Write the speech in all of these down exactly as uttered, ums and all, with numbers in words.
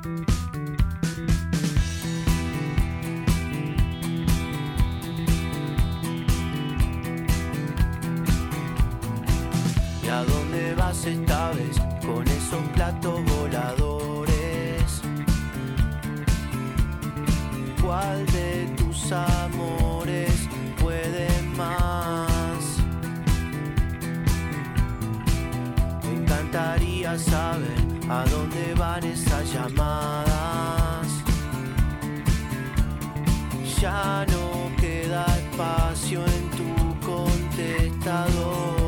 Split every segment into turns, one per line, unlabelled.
¿Y a dónde vas esta vez con esos platos voladores? ¿Cuál de tus amores puede más? Me encantaría saber a dónde van esas llamadas. Ya no queda espacio en tu contestador.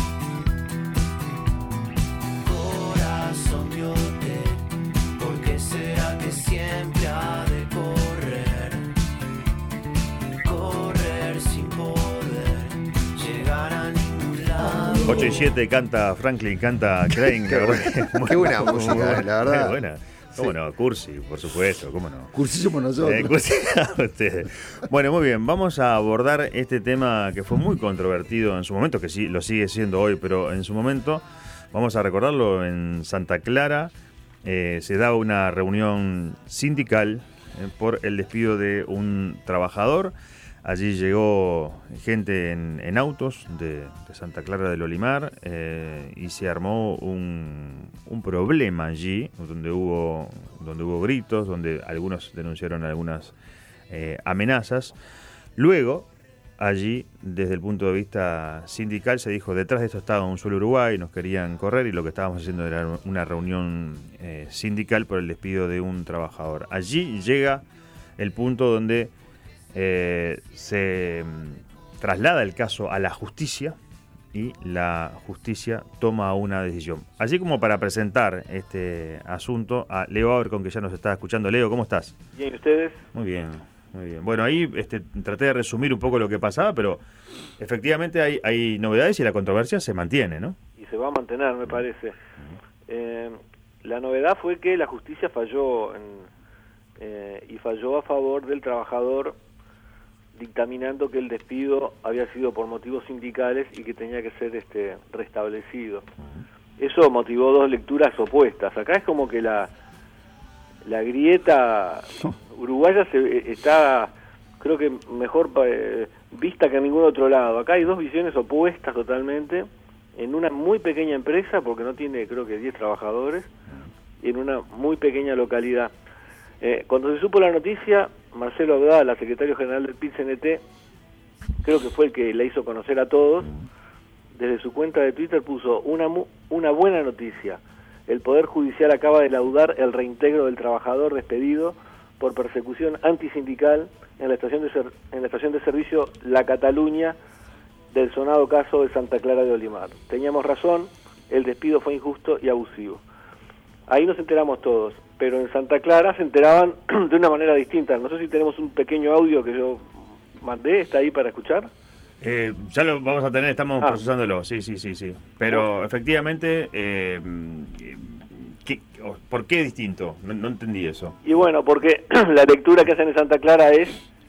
Corazón biote, ¿por qué será que siempre ha de correr? Correr sin poder llegar a ningún lado.
ocho y siete canta Franklin, canta Crane.
Qué, buena, qué buena música, buena, la verdad.
Qué buena. ¿Cómo sí. no? Cursi, por supuesto, ¿cómo no?
Cursi somos nosotros.
Eh, cursi ustedes. Bueno, muy bien, vamos a abordar este tema que fue muy controvertido en su momento, que sí lo sigue siendo hoy, pero en su momento, vamos a recordarlo, en Santa Clara eh, se da una reunión sindical eh, por el despido de un trabajador. Allí llegó gente en, en autos de, de Santa Clara del Olimar eh, y se armó un, un problema allí, donde hubo, donde hubo gritos, donde algunos denunciaron algunas eh, amenazas. Luego, allí, desde el punto de vista sindical, se dijo, detrás de esto estaba un suelo Uruguay, nos querían correr y lo que estábamos haciendo era una reunión eh, sindical por el despido de un trabajador. Allí llega el punto donde Eh, se mm, traslada el caso a la justicia y la justicia toma una decisión. Así como para presentar este asunto a Leo Abercon, que ya nos está escuchando. Leo, ¿cómo estás?
Bien, ¿y ustedes?
Muy bien, muy bien. Bueno, ahí este, traté de resumir un poco lo que pasaba, pero efectivamente hay, hay novedades y la controversia se mantiene, ¿no?
Y se va a mantener, me parece. Uh-huh. Eh, la novedad fue que la justicia falló en, eh, y falló a favor del trabajador, dictaminando que el despido había sido por motivos sindicales y que tenía que ser este restablecido. Eso motivó dos lecturas opuestas. Acá es como que la la grieta uruguaya se, está, creo que mejor eh, vista que en ningún otro lado. Acá hay dos visiones opuestas totalmente, en una muy pequeña empresa, porque no tiene, creo que diez trabajadores, y en una muy pequeña localidad. Eh, cuando se supo la noticia, Marcelo Abdala, secretario general del P I T C N T, creo que fue el que la hizo conocer a todos, desde su cuenta de Twitter puso una, una buena noticia. El Poder Judicial acaba de laudar el reintegro del trabajador despedido por persecución antisindical en la estación de, ser, en la estación de servicio La Cataluña del sonado caso de Santa Clara de Olimar. Teníamos razón, el despido fue injusto y abusivo. Ahí nos enteramos todos, pero en Santa Clara se enteraban de una manera distinta. No sé si tenemos un pequeño audio que yo mandé, ¿está ahí para escuchar?
Eh, ya lo vamos a tener, estamos
ah.
procesándolo, sí, sí, sí, sí. Pero oh. efectivamente, eh, ¿qué, ¿por qué distinto? No, no entendí eso.
Y bueno, porque la lectura que hacen en Santa Clara es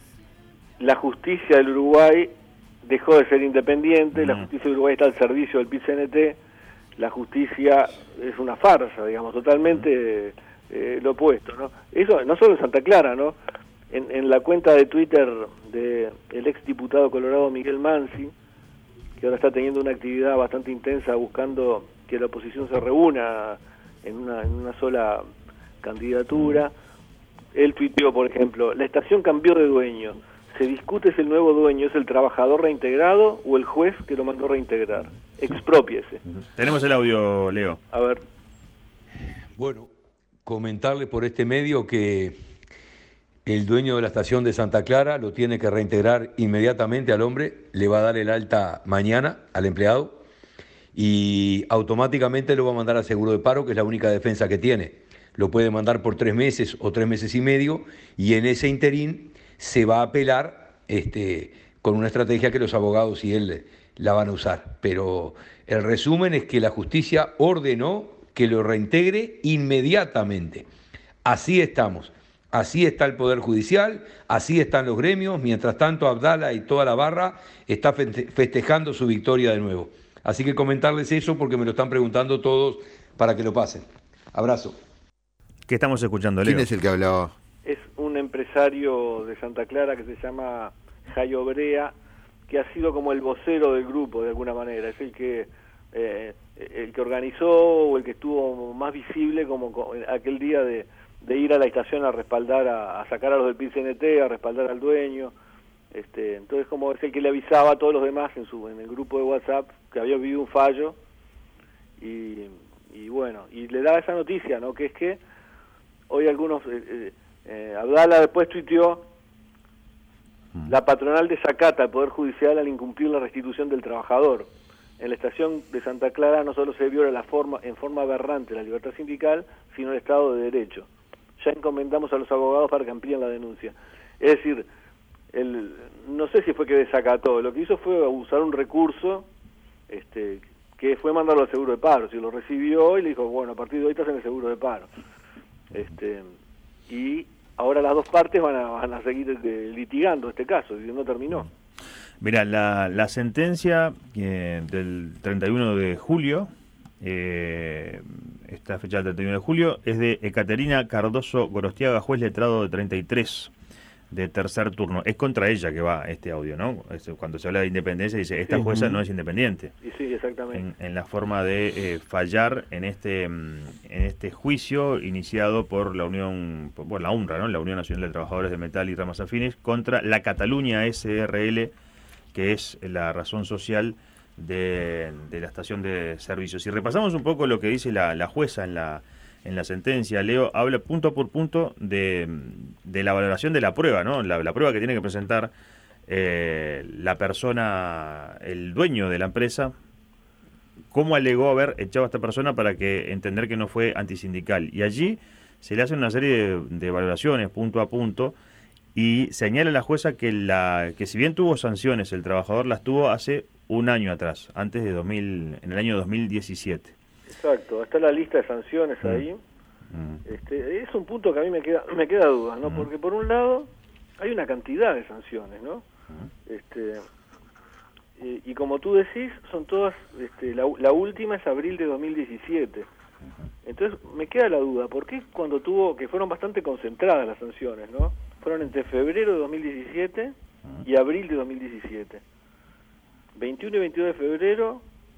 la justicia del Uruguay dejó de ser independiente, mm. la justicia del Uruguay está al servicio del P I C N T, la justicia es una farsa, digamos, totalmente mm. eh, lo opuesto, ¿no? Eso no solo en Santa Clara, ¿no? En, en la cuenta de Twitter de el ex diputado colorado Miguel Mansi, que ahora está teniendo una actividad bastante intensa buscando que la oposición se reúna en una, en una sola candidatura, él tuiteó, por ejemplo, la estación cambió de dueño, se discute si el nuevo dueño es el trabajador reintegrado o el juez que lo mandó reintegrar. Exprópiese.
Tenemos el audio, Leo.
A ver.
Bueno, comentarle por este medio que el dueño de la estación de Santa Clara lo tiene que reintegrar inmediatamente al hombre, le va a dar el alta mañana al empleado y automáticamente lo va a mandar a seguro de paro, que es la única defensa que tiene. Lo puede mandar por tres meses o tres meses y medio y en ese interín se va a apelar este, con una estrategia que los abogados y él la van a usar. Pero el resumen es que la justicia ordenó que lo reintegre inmediatamente. Así estamos. Así está el Poder Judicial, así están los gremios. Mientras tanto, Abdala y toda la barra está festejando su victoria de nuevo. Así que comentarles eso porque me lo están preguntando todos para que lo pasen. Abrazo.
¿Qué estamos escuchando, Leo?
¿Quién es el que hablaba?
Es un empresario de Santa Clara que se llama Jayo Brea, que ha sido como el vocero del grupo de alguna manera, es el que eh, el que organizó o el que estuvo más visible como aquel día de, de ir a la estación a respaldar, a, a sacar a los del P I C N T, a respaldar al dueño. Este, entonces como es el que le avisaba a todos los demás en su en el grupo de WhatsApp que había habido un fallo y, y bueno, y le daba esa noticia, ¿no? Que es que hoy algunos, eh, eh, Abdala después tuiteó: la patronal desacata al Poder Judicial al incumplir la restitución del trabajador. En la estación de Santa Clara no solo se viola la forma, en forma aberrante la libertad sindical, sino el Estado de Derecho. Ya encomendamos a los abogados para que amplíen la denuncia. Es decir, el, no sé si fue que desacató, lo que hizo fue usar un recurso este, que fue mandarlo al seguro de paro. Si lo recibió y le dijo, bueno, a partir de hoy estás en el seguro de paro. Este, y ahora las dos partes van a, van a seguir eh, litigando este caso, y no terminó.
Mira, la, la sentencia eh, del treinta y uno de julio, eh, esta fecha del treinta y uno de julio, es de Ekaterina Cardoso Gorostiaga, juez letrado de treinta y tres, de tercer turno. Es contra ella que va este audio, ¿no? Es, cuando se habla de independencia, dice, esta
Sí.
jueza no es independiente.
Y sí, exactamente.
En, en la forma de eh, fallar en este en este juicio iniciado por la Unión, por, por la UNRWA, ¿no? La Unión Nacional de Trabajadores de Metal y Ramas Afines, contra la Cataluña S R L, que es la razón social de, de la estación de servicios. Si repasamos un poco lo que dice la, la jueza en la en la sentencia, Leo, habla punto por punto de, de la valoración de la prueba, ¿no? La, la prueba que tiene que presentar eh, la persona, el dueño de la empresa, cómo alegó haber echado a esta persona para que entender que no fue antisindical. Y allí se le hacen una serie de, de valoraciones punto a punto y señala la jueza que, la, que si bien tuvo sanciones, el trabajador las tuvo hace un año atrás, antes de dos mil, en el año dos mil diecisiete.
Exacto, está la lista de sanciones mm. ahí. Mm. Este, es un punto que a mí me queda me queda duda, ¿no? Mm. Porque por un lado hay una cantidad de sanciones, ¿no? Mm. Este y, y como tú decís, son todas, este, la, la última es abril de dos mil diecisiete. Entonces me queda la duda, ¿por qué cuando tuvo, que fueron bastante concentradas las sanciones, ¿no? Fueron entre febrero de dos mil diecisiete y abril de dos mil diecisiete. veintiuno y veintidós de febrero,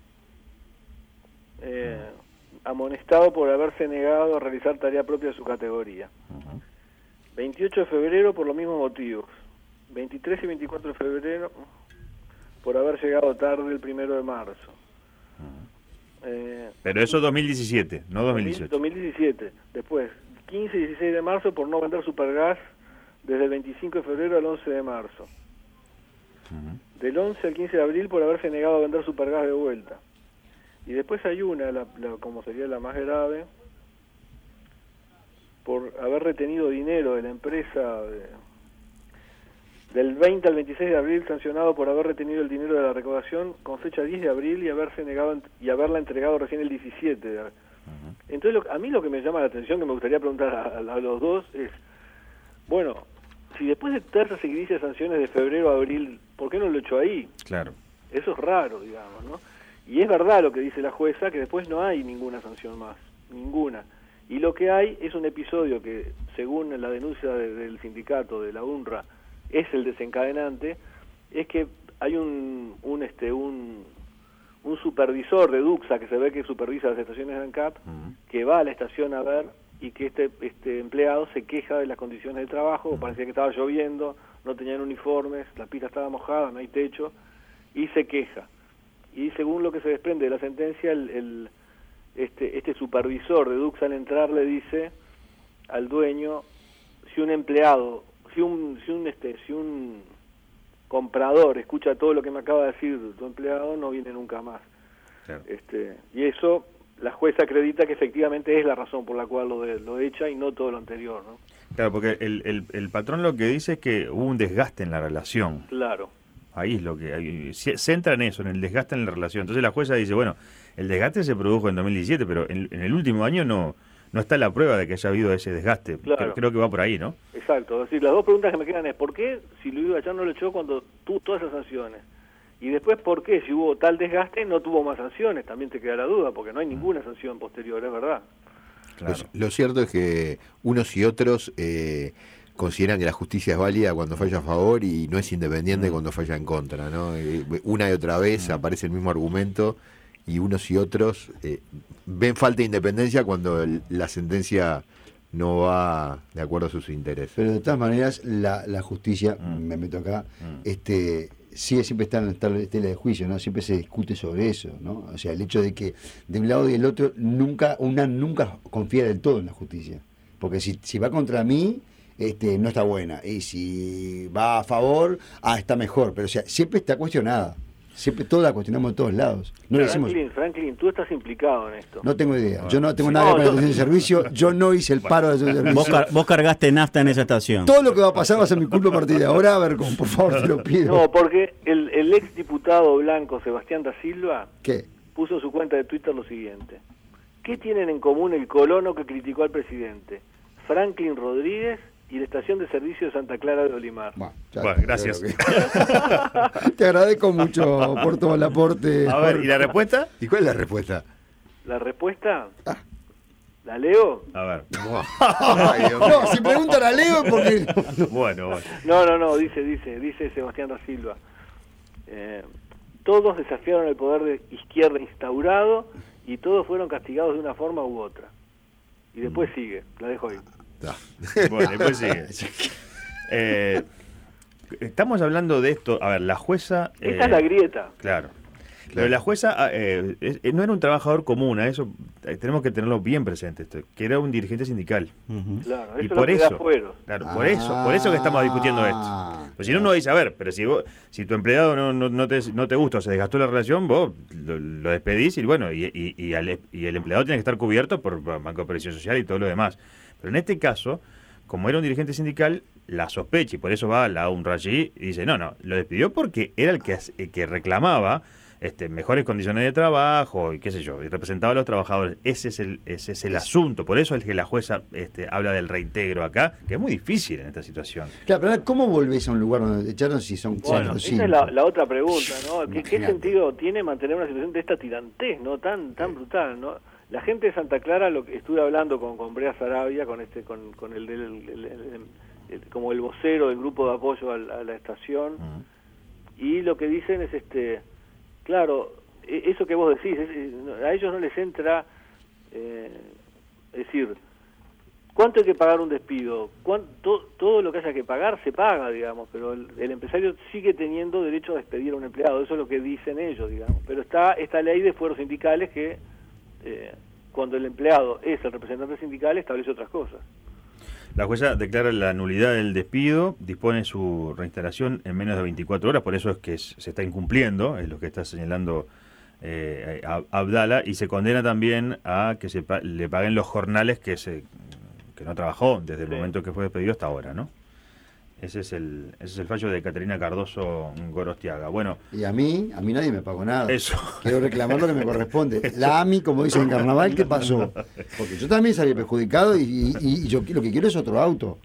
eh, amonestado por haberse negado a realizar tarea propia de su categoría. veintiocho de febrero por los mismos motivos. veintitrés y veinticuatro de febrero por haber llegado tarde el primero de marzo. Eh,
Pero eso dos mil diecisiete, no dos mil dieciocho.
dos mil diecisiete. Después, quince y dieciséis de marzo por no vender Supergas desde el veinticinco de febrero al once de marzo. Uh-huh. Del once al quince de abril por haberse negado a vender Supergas de vuelta. Y después hay una, la, la, como sería la más grave, por haber retenido dinero de la empresa de, del veinte al veintiséis de abril, sancionado por haber retenido el dinero de la recaudación con fecha diez de abril y haberse negado y haberla entregado recién el diecisiete de abril. Uh-huh. Entonces lo, a mí lo que me llama la atención, que me gustaría preguntar a, a, a los dos, es, bueno, si después de terza seguidilla de sanciones de febrero a abril, ¿por qué no lo echó ahí?
Claro.
Eso es raro, digamos, ¿no? Y es verdad lo que dice la jueza, que después no hay ninguna sanción más, ninguna. Y lo que hay es un episodio que, según la denuncia de, del sindicato, de la UNRWA, es el desencadenante, es que hay un un este un, un supervisor de Duxa, que se ve que supervisa las estaciones de ANCAP, uh-huh. que va a la estación a ver, y que este este empleado se queja de las condiciones de trabajo, uh-huh. parecía que estaba lloviendo, no tenían uniformes, la pista estaba mojada, no hay techo, y se queja. Y según lo que se desprende de la sentencia, el, el este este supervisor de Duxa al entrar le dice al dueño, si un empleado, si un si un este si un comprador escucha todo lo que me acaba de decir tu empleado, no viene nunca más. Claro. Este y eso la jueza acredita que efectivamente es la razón por la cual lo de, lo echa y no todo lo anterior, ¿no?
Claro, porque el, el el patrón lo que dice es que hubo un desgaste en la relación.
Claro.
Ahí es lo que hay, se centra en eso, en el desgaste en la relación. Entonces la jueza dice, bueno, el desgaste se produjo en dos mil diecisiete, pero en, en el último año no no está la prueba de que haya habido ese desgaste.
Claro.
Creo, creo que va por ahí, ¿no?
Exacto. Es decir, las dos preguntas que me quedan es, ¿por qué si lo iba a echar no lo echó cuando tuvo todas esas sanciones? Y después, ¿por qué si hubo tal desgaste no tuvo más sanciones? También te queda la duda, porque no hay ninguna sanción posterior, es verdad.
Claro.
Lo, lo cierto es que unos y otros eh, consideran que la justicia es válida cuando falla a favor y no es independiente mm. cuando falla en contra, ¿no? Eh, una y otra vez mm. aparece el mismo argumento y unos y otros eh, ven falta de independencia cuando el, la sentencia no va de acuerdo a sus intereses.
Pero de todas maneras, la, la justicia, mm. me meto acá, mm. este sigue siempre está en la tela de juicio, ¿no? Siempre se discute sobre eso, ¿no? O sea, el hecho de que de un lado y del otro nunca, una nunca confía del todo en la justicia. Porque si, si va contra mí, este, no está buena. Y si va a favor, ah, está mejor. Pero o sea, siempre está cuestionada. Siempre todo la cuestionamos de todos lados. No
Franklin,
decimos,
Franklin, tú estás implicado en esto.
No tengo idea. Yo no tengo nada que ver con la estación de servicio. Yo no hice el paro de estación de servicio.
Vos, car vos cargaste nafta en esa estación.
Todo lo que va a pasar va a ser mi culpa a partir de ahora. A ver, por favor, te lo pido.
No, porque el, el ex diputado blanco Sebastián da Silva
¿Qué?
puso en su cuenta de Twitter lo siguiente. ¿Qué tienen en común el colono que criticó al presidente? Franklin Rodríguez y la estación de servicio de Santa Clara de Olimar.
Bueno, bueno gracias.
Que... Te agradezco mucho por todo el aporte.
A ver, ¿y la respuesta?
¿Y cuál es la respuesta?
¿La respuesta? Ah. ¿La leo?
A ver.
Ay, no, si preguntan la leo es porque...
Bueno, bueno.
No, no, no, dice, dice, dice Sebastián da Silva. Eh, todos desafiaron el poder de izquierda instaurado y todos fueron castigados de una forma u otra. Y después mm. sigue, la dejo ahí.
No. Bueno, después sigue. Eh, estamos hablando de esto. A ver, la jueza.
Esta
eh,
es la grieta.
Claro. Claro. Pero la jueza eh, eh, no era un trabajador común, a eso eh, tenemos que tenerlo bien presente, esto, que era un dirigente sindical.
Uh-huh. Claro, eso
y por
es
eso,
claro,
ah, por eso, por eso que estamos discutiendo esto. Pues si no, uno dice, a ver, pero si vos, si tu empleado no, no, no, te, no te gusta o se desgastó la relación, vos lo, lo despedís y bueno, y, y, y, al, y el empleado tiene que estar cubierto por Banco de Previsión Social y todo lo demás. Pero en este caso, como era un dirigente sindical, la sospecha, y por eso va la UNRWA y dice, no, no, lo despidió porque era el que, el que reclamaba este, mejores condiciones de trabajo y qué sé yo, y representaba a los trabajadores. Ese es el, ese es el asunto, por eso es que la jueza este, habla del reintegro acá, que es muy difícil en esta situación.
Claro, pero ¿cómo volvés a un lugar donde te echaron si son cuatro o cinco?
Esa es la, la otra pregunta, ¿no? ¿Qué, ¿Qué sentido tiene mantener una situación de esta tirantez, no tan tan brutal, no? La gente de Santa Clara, lo que estuve hablando con, con Brea Sarabia, con este, con, con el, del, el, el, el, el como el vocero del grupo de apoyo a, a la estación, uh-huh. y lo que dicen es, este, claro, eso que vos decís, es, a ellos no les entra, eh, es decir, ¿cuánto hay que pagar un despido? ¿Cuánto, todo lo que haya que pagar se paga, digamos, pero el, el empresario sigue teniendo derecho a despedir a un empleado, eso es lo que dicen ellos, digamos, pero está esta ley de fueros sindicales que Eh, cuando el empleado es el representante sindical establece otras cosas.
La jueza declara la nulidad del despido, dispone su reinstalación en menos de veinticuatro horas, por eso es que es, se está incumpliendo, es lo que está señalando eh, Abdala, y se condena también a que se pa le paguen los jornales que se que no trabajó desde el sí. momento que fue despedido hasta ahora, ¿no? Ese es el ese es el fallo de Caterina Cardoso Gorostiaga. Bueno,
y a mí, a mí nadie me pagó nada.
Eso.
Quiero reclamar lo que me corresponde. La A M I, como dicen en Carnaval, ¿qué pasó? Porque yo también salí perjudicado y, y, y yo lo que quiero es otro auto.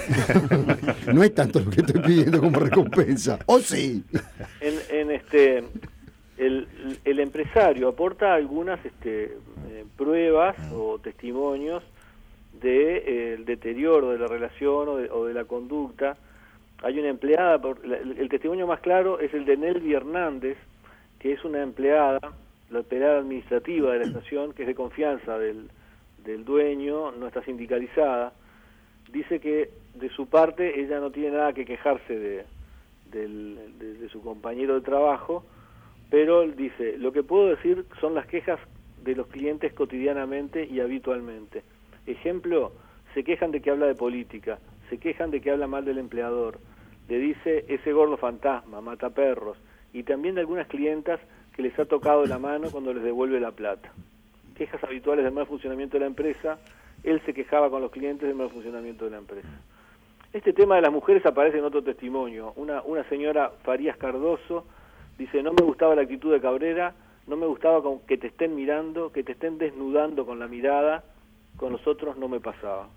No es tanto lo que estoy pidiendo como recompensa. ¿O sí?
En, en este el, el empresario aporta algunas este, eh, pruebas o testimonios de eh, el deterioro de la relación o de, o de la conducta. Hay una empleada, por, la, el, el testimonio más claro es el de Nelvi Hernández, que es una empleada, la empleada administrativa de la estación, que es de confianza del, del dueño, no está sindicalizada. Dice que de su parte ella no tiene nada que quejarse de, del, de, de su compañero de trabajo, pero él dice, lo que puedo decir son las quejas de los clientes cotidianamente y habitualmente. Ejemplo, se quejan de que habla de política, se quejan de que habla mal del empleador, le dice ese gordo fantasma, mata perros, y también de algunas clientas que les ha tocado la mano cuando les devuelve la plata. Quejas habituales del mal funcionamiento de la empresa, él se quejaba con los clientes del mal funcionamiento de la empresa. Este tema de las mujeres aparece en otro testimonio. Una, una señora Farías Cardoso dice, no me gustaba la actitud de Cabrera, no me gustaba que te estén mirando, que te estén desnudando con la mirada, con los otros no me pasaba.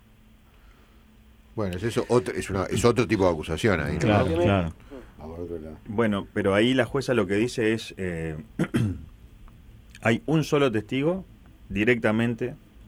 Bueno, es, eso otro, es, una, es otro tipo de acusación ahí, ¿no?
Claro, claro.
Bueno, pero ahí la jueza lo que dice es, eh, hay un solo testigo directamente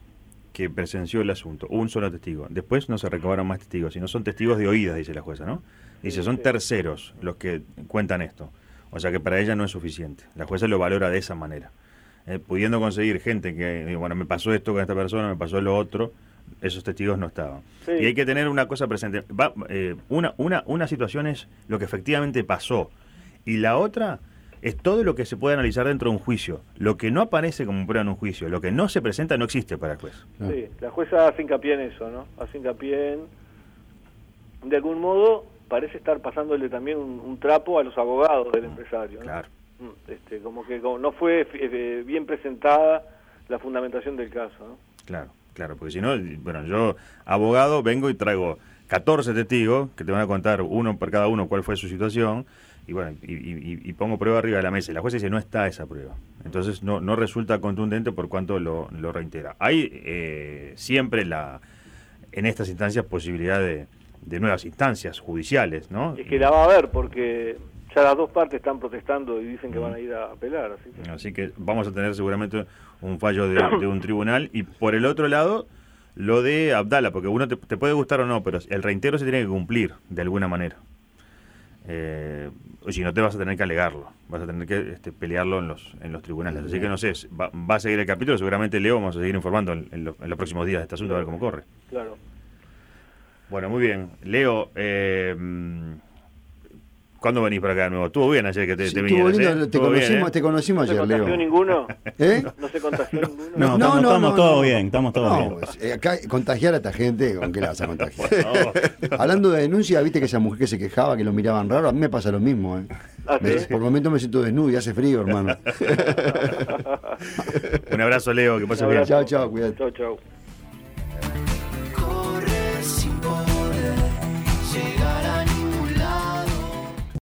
que presenció el asunto, un solo testigo. Después no se recabaron más testigos, sino son testigos de oídas, dice la jueza, ¿no? Dice, son terceros los que cuentan esto. O sea que para ella no es suficiente. La jueza lo valora de esa manera. Eh, pudiendo conseguir gente que, bueno, me pasó esto con esta persona, me pasó lo otro, esos testigos no estaban.
Sí.
Y hay que tener una cosa presente. Va, eh, una, una, una situación es lo que efectivamente pasó. Y la otra es todo lo que se puede analizar dentro de un juicio. Lo que no aparece como prueba en un juicio, lo que no se presenta no existe para el juez.
Sí, la jueza hace hincapié en eso, ¿no? Hace hincapié en... De algún modo, parece estar pasándole también un, un trapo a los abogados del empresario, ¿no?
Claro.
Este, como que como no fue eh, bien presentada la fundamentación del caso, ¿no?
Claro, claro, porque si no, bueno, yo, abogado, vengo y traigo catorce testigos que te van a contar uno por cada uno cuál fue su situación, y bueno, y, y, y pongo prueba arriba de la mesa, y la jueza dice, no está esa prueba. Entonces no, no resulta contundente por cuanto lo, lo reitera. Hay eh, siempre la en estas instancias posibilidad de, de nuevas instancias judiciales, ¿no?
Es que la va a haber, porque ya las dos partes están protestando y dicen que van a ir a apelar. Así que,
así que vamos a tener seguramente un fallo de, de un tribunal. Y por el otro lado, lo de Abdala, porque uno te, te puede gustar o no, pero el reintegro se tiene que cumplir de alguna manera. Eh, o si no, te vas a tener que alegarlo, vas a tener que este, pelearlo en los en los tribunales. Así que no sé, va, va a seguir el capítulo, seguramente Leo vamos a seguir informando en, en, lo, en los próximos días de este asunto, a ver cómo corre.
claro.
Bueno, muy bien. Leo, eh, ¿cuándo venís para acá de nuevo? Estuvo bien ayer que te,
Sí,
te
estuvo
vinieras,
lindo,
¿eh?
te,
Estuvo bien,
conocimos,
¿eh?
te conocimos
¿No se
ayer, Leo.
contagió ninguno?
¿Eh?
¿No se contagió ninguno?
No,
No,
estamos,
no,
estamos
no,
todos
no.
bien, estamos todos
No,
bien.
pues, eh, acá contagiar a esta gente, ¿con qué la vas a contagiar?
No.
Hablando de denuncia, viste que esa mujer que se quejaba, que lo miraban raro, a mí me pasa lo mismo. ¿eh?
¿Ah,
Me-
sí?
por el momento me siento desnudo y hace frío, hermano.
Un abrazo, Leo, que pases
Un
bien.
abrazo.
Chao, chao, cuídate.
Chao, chao.